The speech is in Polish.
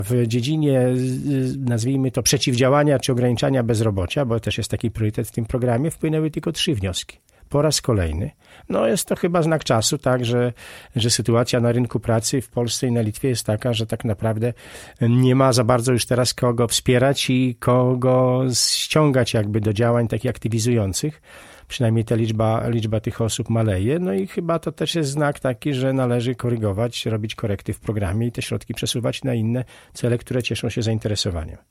w dziedzinie, nazwijmy to, przeciwdziałania czy ograniczania bezrobocia, bo też jest taki priorytet w tym programie, wpłynęły tylko 3 wnioski. Po raz kolejny. No jest to chyba znak czasu, tak, że sytuacja na rynku pracy w Polsce i na Litwie jest taka, że tak naprawdę nie ma za bardzo już teraz kogo wspierać i kogo ściągać jakby do działań takich aktywizujących. Przynajmniej ta liczba tych osób maleje. No i chyba to też jest znak taki, że należy korygować, robić korekty w programie i te środki przesuwać na inne cele, które cieszą się zainteresowaniem.